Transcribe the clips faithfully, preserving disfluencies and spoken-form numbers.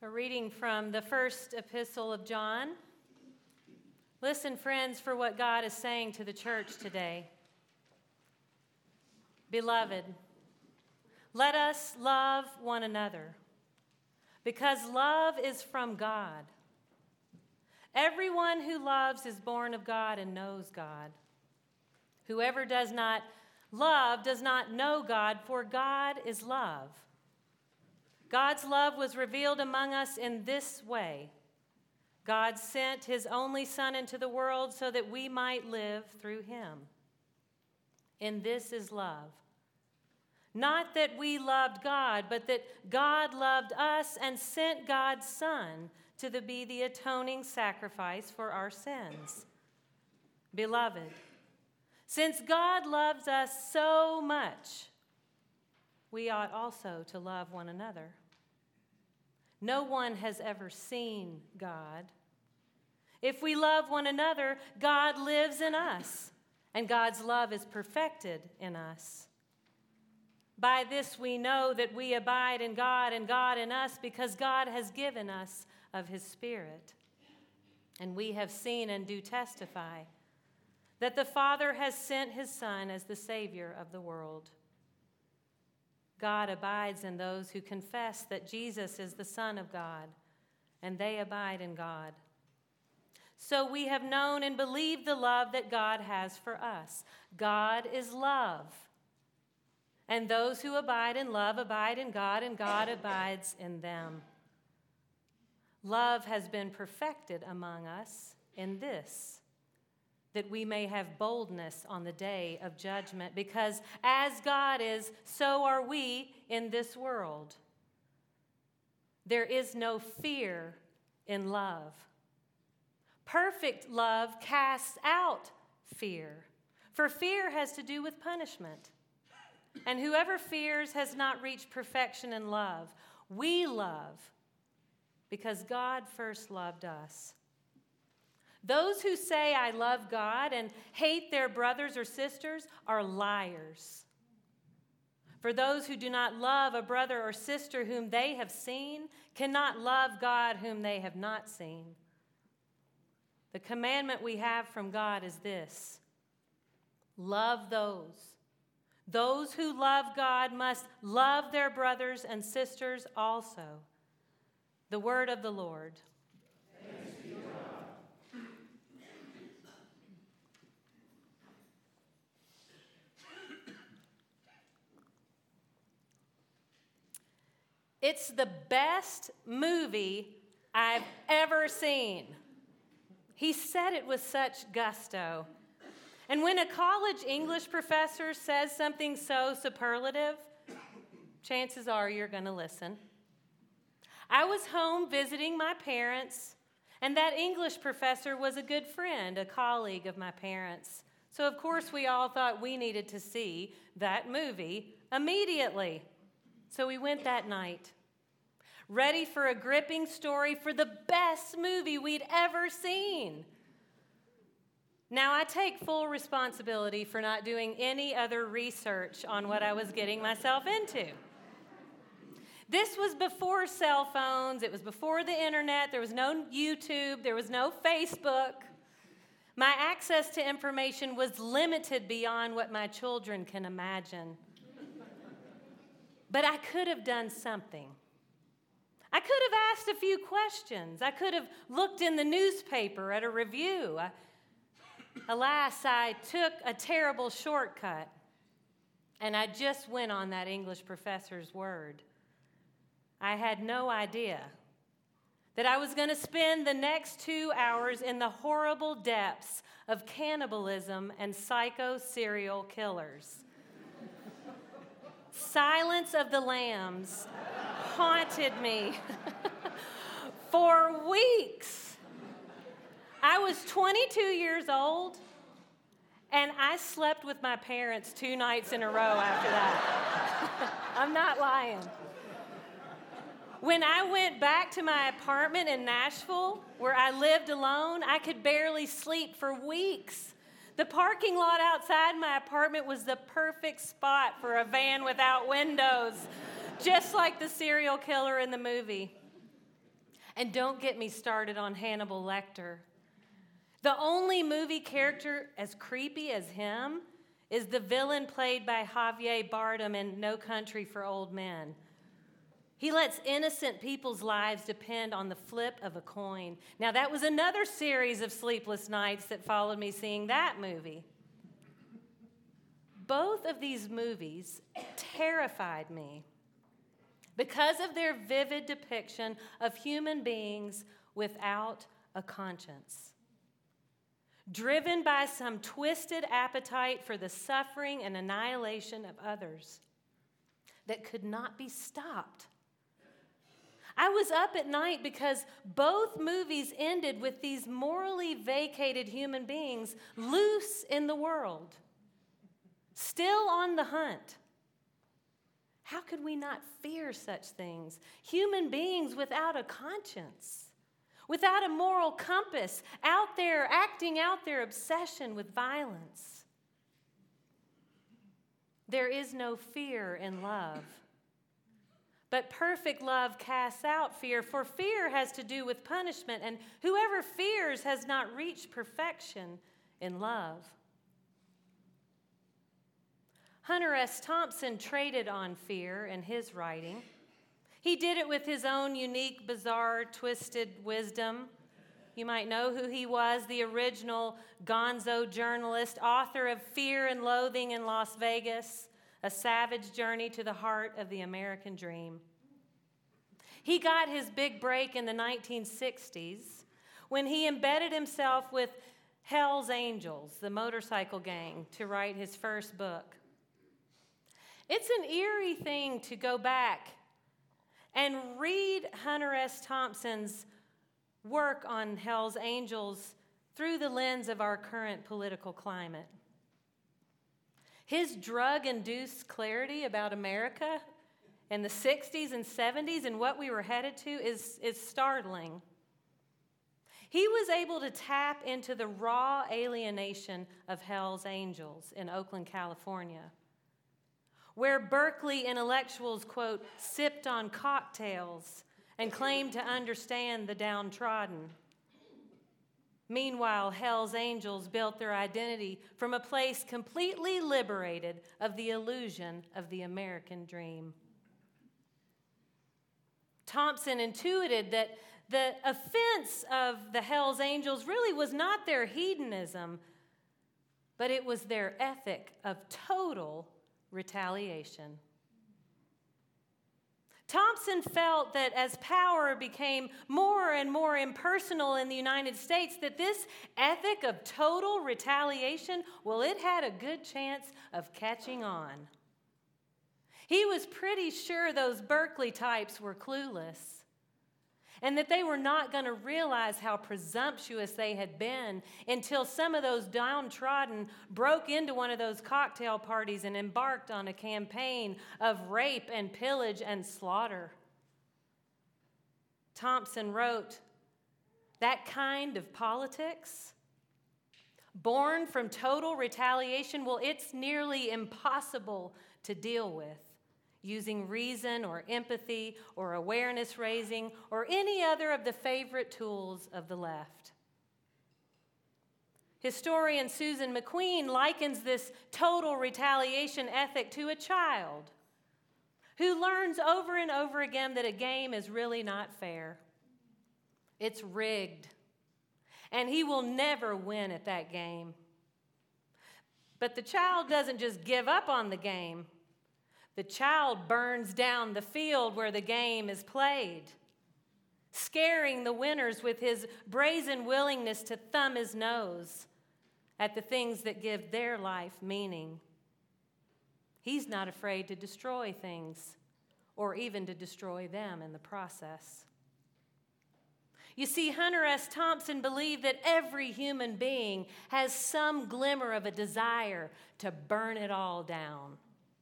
A reading from the first epistle of John. Listen, friends, for what God is saying to the church today. Beloved, let us love one another, because love is from God. Everyone who loves is born of God and knows God. Whoever does not love does not know God, for God is love. God's love was revealed among us in this way. God sent his only Son into the world so that we might live through him. And this is love. Not that we loved God, but that God loved us and sent God's Son to the, be the atoning sacrifice for our sins. Beloved, since God loves us so much, we ought also to love one another. No one has ever seen God. If we love one another, God lives in us, and God's love is perfected in us. By this we know that we abide in God and God in us, because God has given us of his Spirit. And we have seen and do testify that the Father has sent his Son as the Savior of the world. God abides in those who confess that Jesus is the Son of God, and they abide in God. So we have known and believed the love that God has for us. God is love. And those who abide in love abide in God, and God abides in them. Love has been perfected among us in this, that we may have boldness on the day of judgment, because as God is, so are we in this world. There is no fear in love. Perfect love casts out fear, for fear has to do with punishment. And whoever fears has not reached perfection in love. We love because God first loved us. Those who say, I love God, and hate their brothers or sisters are liars. For those who do not love a brother or sister whom they have seen cannot love God whom they have not seen. The commandment we have from God is this: love those. Those who love God must love their brothers and sisters also. The word of the Lord. Thanks be to God. It's the best movie I've ever seen. He said it with such gusto. And when a college English professor says something so superlative, chances are you're going to listen. I was home visiting my parents, and that English professor was a good friend, a colleague of my parents. So, of course, we all thought we needed to see that movie immediately. So we went that night, ready for a gripping story for the best movie we'd ever seen. Now, I take full responsibility for not doing any other research on what I was getting myself into. This was before cell phones. It was before the internet. There was no YouTube. There was no Facebook. My access to information was limited beyond what my children can imagine. But I could have done something. I could have asked a few questions. I could have looked in the newspaper at a review. I, alas, I took a terrible shortcut, and I just went on that English professor's word. I had no idea that I was going to spend the next two hours in the horrible depths of cannibalism and psycho serial killers. Silence of the Lambs haunted me for weeks. I was twenty-two years old, and I slept with my parents two nights in a row after that. I'm not lying. When I went back to my apartment in Nashville, where I lived alone, I could barely sleep for weeks. The parking lot outside my apartment was the perfect spot for a van without windows, just like the serial killer in the movie. And don't get me started on Hannibal Lecter. The only movie character as creepy as him is the villain played by Javier Bardem in No Country for Old Men. He lets innocent people's lives depend on the flip of a coin. Now, that was another series of sleepless nights that followed me seeing that movie. Both of these movies terrified me because of their vivid depiction of human beings without a conscience, driven by some twisted appetite for the suffering and annihilation of others that could not be stopped. I was up at night because both movies ended with these morally vacated human beings loose in the world, still on the hunt. How could we not fear such things? Human beings without a conscience, without a moral compass, out there acting out their obsession with violence. There is no fear in love. But perfect love casts out fear, for fear has to do with punishment, and whoever fears has not reached perfection in love. Hunter S. Thompson traded on fear in his writing. He did it with his own unique, bizarre, twisted wisdom. You might know who he was, the original gonzo journalist, author of Fear and Loathing in Las Vegas, A Savage Journey to the Heart of the American Dream. He got his big break in the nineteen sixties when he embedded himself with Hell's Angels, the motorcycle gang, to write his first book. It's an eerie thing to go back and read Hunter S. Thompson's work on Hell's Angels through the lens of our current political climate. His drug-induced clarity about America in the sixties and seventies and what we were headed to is, is startling. He was able to tap into the raw alienation of Hell's Angels in Oakland, California, where Berkeley intellectuals, quote, sipped on cocktails and claimed to understand the downtrodden. Meanwhile, Hell's Angels built their identity from a place completely liberated of the illusion of the American dream. Thompson intuited that the offense of the Hell's Angels really was not their hedonism, but it was their ethic of total retaliation. Thompson felt that as power became more and more impersonal in the United States, that this ethic of total retaliation, well, it had a good chance of catching on. He was pretty sure those Berkeley types were clueless, and that they were not going to realize how presumptuous they had been until some of those downtrodden broke into one of those cocktail parties and embarked on a campaign of rape and pillage and slaughter. Thompson wrote, "That kind of politics, born from total retaliation, well, it's nearly impossible to deal with using reason or empathy or awareness raising or any other of the favorite tools of the left." Historian Susan McQueen likens this total retaliation ethic to a child who learns over and over again that a game is really not fair. It's rigged, and he will never win at that game. But the child doesn't just give up on the game. The child burns down the field where the game is played, scaring the winners with his brazen willingness to thumb his nose at the things that give their life meaning. He's not afraid to destroy things or even to destroy them in the process. You see, Hunter S. Thompson believed that every human being has some glimmer of a desire to burn it all down.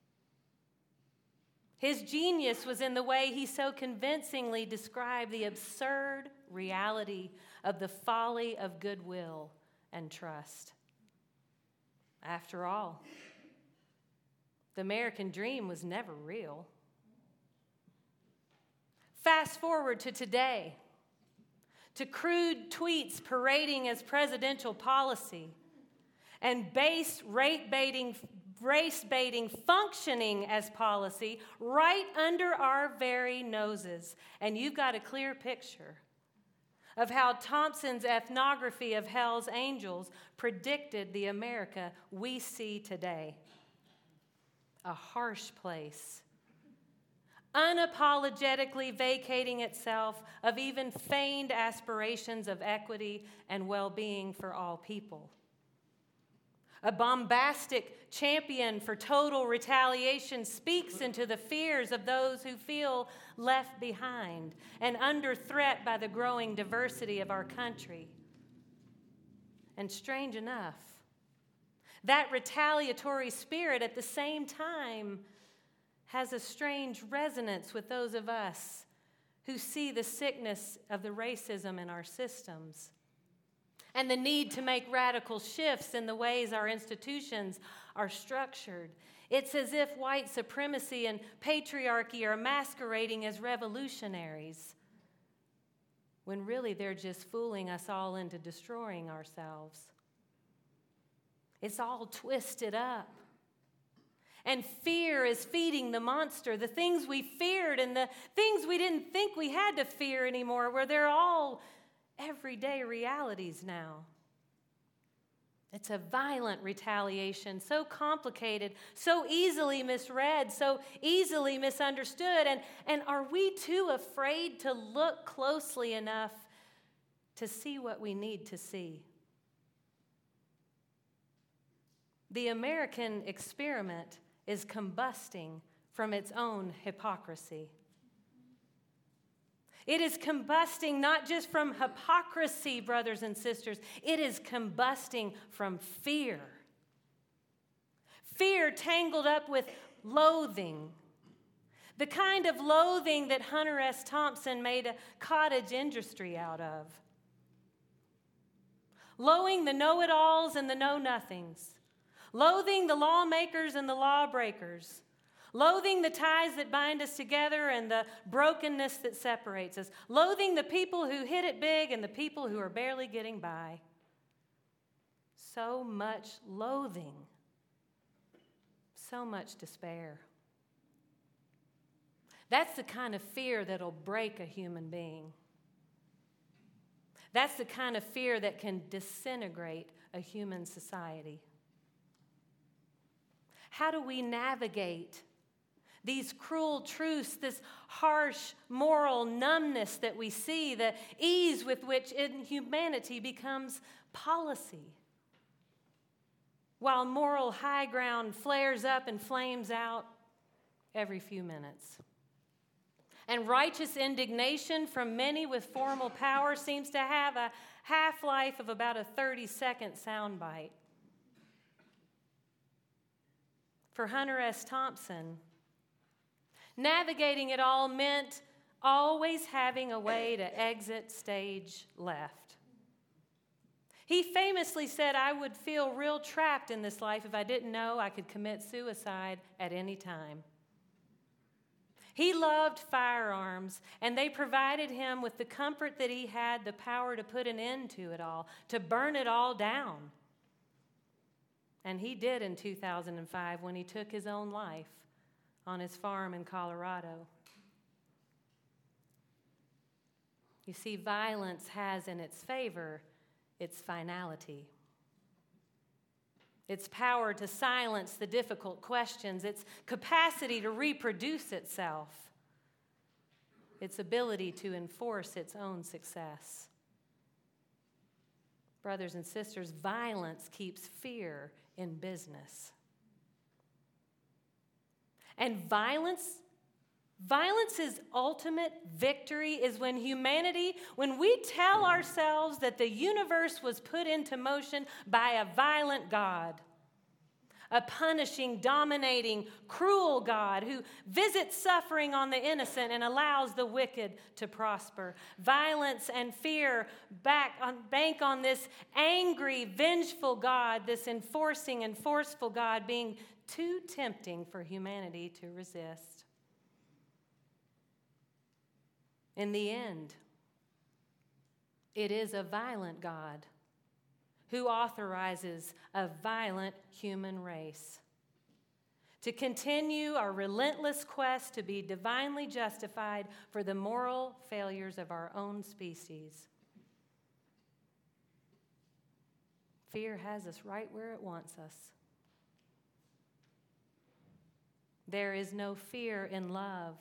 His genius was in the way he so convincingly described the absurd reality of the folly of goodwill and trust. After all, the American dream was never real. Fast forward to today. to crude tweets parading as presidential policy, and base rate baiting, race baiting functioning as policy right under our very noses. And you've got a clear picture of how Thompson's ethnography of Hell's Angels predicted the America we see today. A harsh place, unapologetically vacating itself of even feigned aspirations of equity and well-being for all people. A bombastic champion for total retaliation speaks into the fears of those who feel left behind and under threat by the growing diversity of our country. And strange enough, that retaliatory spirit at the same time has a strange resonance with those of us who see the sickness of the racism in our systems and the need to make radical shifts in the ways our institutions are structured. It's as if white supremacy and patriarchy are masquerading as revolutionaries, when really they're just fooling us all into destroying ourselves. It's all twisted up. And fear is feeding the monster. The things we feared and the things we didn't think we had to fear anymore, where they're all everyday realities now. It's a violent retaliation, so complicated, so easily misread, so easily misunderstood. And, and are we too afraid to look closely enough to see what we need to see? The American experiment is combusting from its own hypocrisy. It is combusting not just from hypocrisy, brothers and sisters. It is combusting from fear. Fear tangled up with loathing. The kind of loathing that Hunter S. Thompson made a cottage industry out of. Loathing the know-it-alls and the know-nothings. Loathing the lawmakers and the lawbreakers. Loathing the ties that bind us together and the brokenness that separates us. Loathing the people who hit it big and the people who are barely getting by. So much loathing. So much despair. That's the kind of fear that'll break a human being. That's the kind of fear that can disintegrate a human society. How do we navigate these cruel truths, this harsh moral numbness that we see, the ease with which inhumanity becomes policy, while moral high ground flares up and flames out every few minutes? And righteous indignation from many with formal power seems to have a half-life of about a thirty-second soundbite. For Hunter S. Thompson, navigating it all meant always having a way to exit stage left. He famously said, "I would feel real trapped in this life if I didn't know I could commit suicide at any time." He loved firearms, and they provided him with the comfort that he had the power to put an end to it all, to burn it all down. And he did in two thousand five when he took his own life on his farm in Colorado. You see, violence has in its favor its finality. Its power to silence the difficult questions, its capacity to reproduce itself, its ability to enforce its own success. Brothers and sisters, violence keeps fear in business. And violence, violence's ultimate victory is when humanity, when we tell ourselves that the universe was put into motion by a violent God, a punishing, dominating, cruel God who visits suffering on the innocent and allows the wicked to prosper. Violence and fear back on, bank on this angry, vengeful God, this enforcing and forceful God being too tempting for humanity to resist. In the end, It is a violent God who authorizes a violent human race to continue our relentless quest to be divinely justified for the moral failures of our own species. Fear has us right where it wants us. There is no fear in love.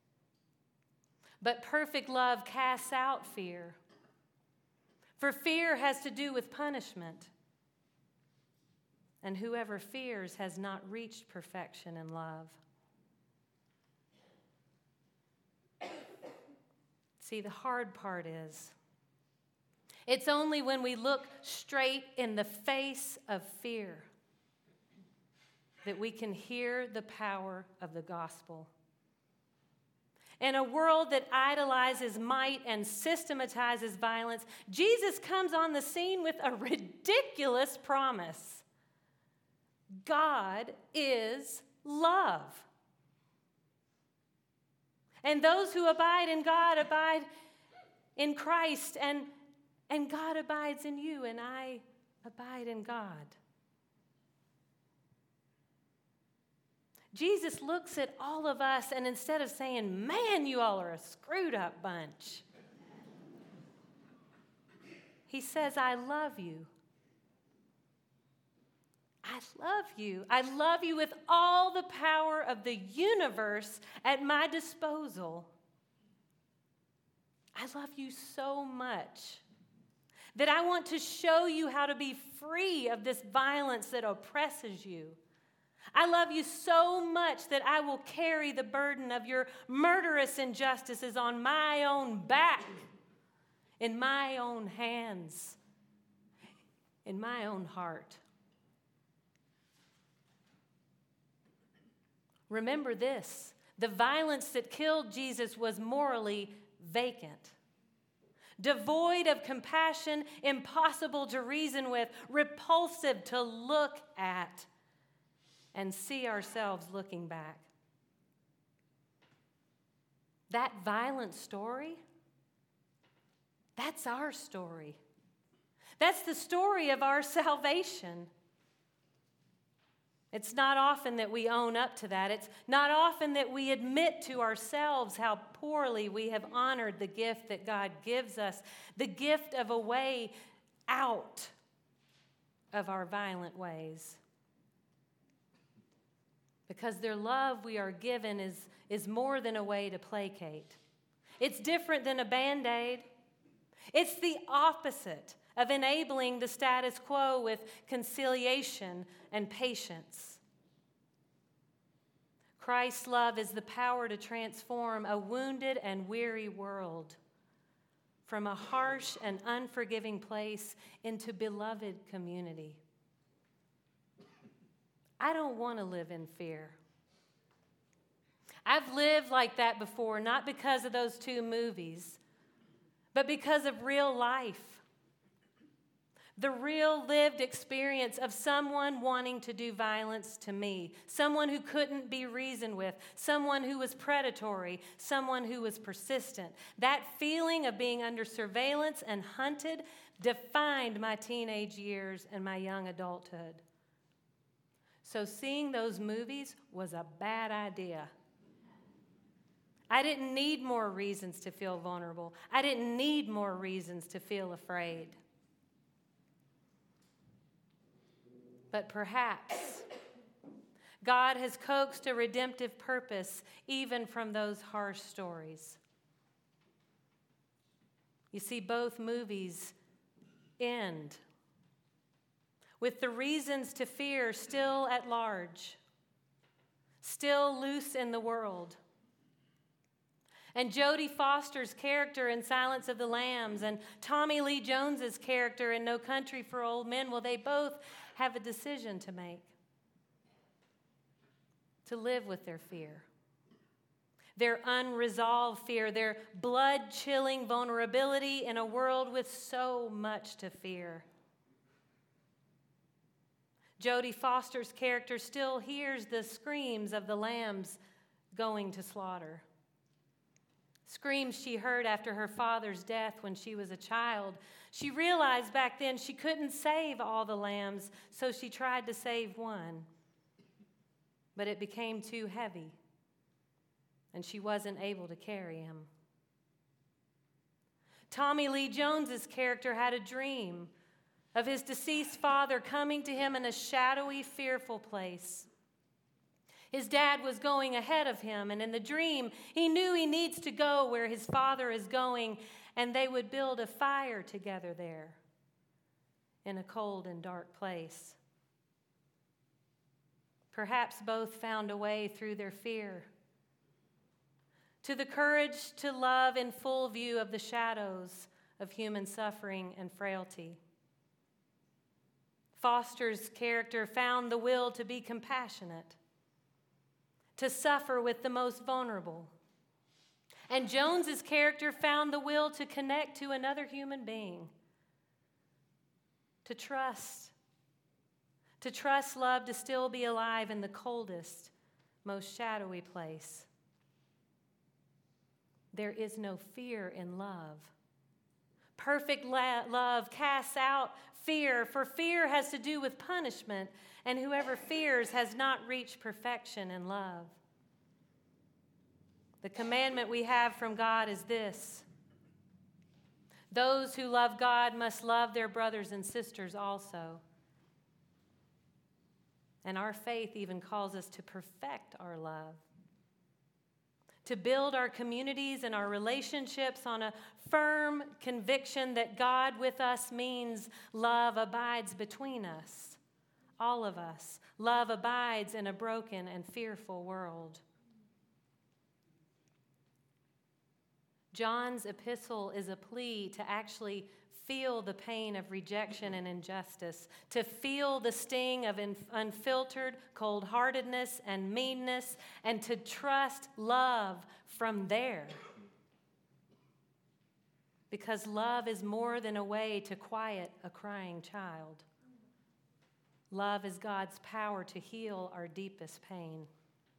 But perfect love casts out fear. For fear has to do with punishment. And whoever fears has not reached perfection in love. See, the hard part is, it's only when we look straight in the face of fear that we can hear the power of the gospel. In a world that idolizes might and systematizes violence, Jesus comes on the scene with a ridiculous promise. God is love. And those who abide in God abide in Christ, and, and God abides in you, and I abide in God. Jesus looks at all of us, and instead of saying, man, you all are a screwed up bunch, he says, I love you. I love you. I love you with all the power of the universe at my disposal. I love you so much that I want to show you how to be free of this violence that oppresses you. I love you so much that I will carry the burden of your murderous injustices on my own back, in my own hands, in my own heart. Remember this, the violence that killed Jesus was morally vacant, devoid of compassion, impossible to reason with, repulsive to look at, and see ourselves looking back. That violent story, that's our story. That's the story of our salvation. It's not often that we own up to that. It's not often that we admit to ourselves how poorly we have honored the gift that God gives us, the gift of a way out of our violent ways. Because their love we are given is, is more than a way to placate. It's different than a Band-Aid. It's the opposite of enabling the status quo with conciliation and patience. Christ's love is the power to transform a wounded and weary world from a harsh and unforgiving place into beloved community. I don't want to live in fear. I've lived like that before, not because of those two movies, but because of real life. The real lived experience of someone wanting to do violence to me, someone who couldn't be reasoned with, someone who was predatory, someone who was persistent. That feeling of being under surveillance and hunted defined my teenage years and my young adulthood. So seeing those movies was a bad idea. I didn't need more reasons to feel vulnerable. I didn't need more reasons to feel afraid. But perhaps God has coaxed a redemptive purpose even from those harsh stories. You see, both movies end with the reasons to fear still at large, still loose in the world. And Jodie Foster's character in Silence of the Lambs and Tommy Lee Jones's character in No Country for Old Men, well, they both have a decision to make. To live with their fear. Their unresolved fear, their blood-chilling vulnerability in a world with so much to fear. Jodie Foster's character still hears the screams of the lambs going to slaughter. screams she heard after her father's death when she was a child. She realized back then she couldn't save all the lambs, so she tried to save one. But it became too heavy, and she wasn't able to carry him. Tommy Lee Jones's character had a dream of his deceased father coming to him in a shadowy, fearful place. His dad was going ahead of him, and in the dream, he knew he needs to go where his father is going, and they would build a fire together there in a cold and dark place. Perhaps both found a way through their fear to the courage to love in full view of the shadows of human suffering and frailty. Foster's character found the will to be compassionate, to suffer with the most vulnerable. And Jones's character found the will to connect to another human being, to trust, to trust love to still be alive in the coldest, most shadowy place. There is no fear in love. Perfect la- love casts out fear, for fear has to do with punishment, and whoever fears has not reached perfection in love. The commandment we have from God is this: those who love God must love their brothers and sisters also. And our faith even calls us to perfect our love, to build our communities and our relationships on a firm conviction that God with us means love abides between us, all of us. Love abides in a broken and fearful world. John's epistle is a plea to actually feel the pain of rejection and injustice, to feel the sting of unfiltered cold-heartedness and meanness, and to trust love from there. Because love is more than a way to quiet a crying child. Love is God's power to heal our deepest pain.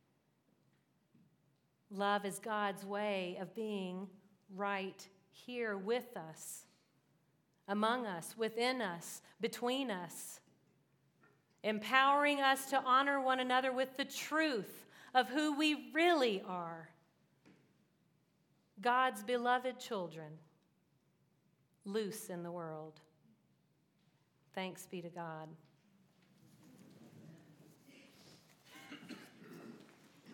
Love is God's way of being right here with us, among us, within us, between us, empowering us to honor one another with the truth of who we really are. God's beloved children, loose in the world. Thanks be to God.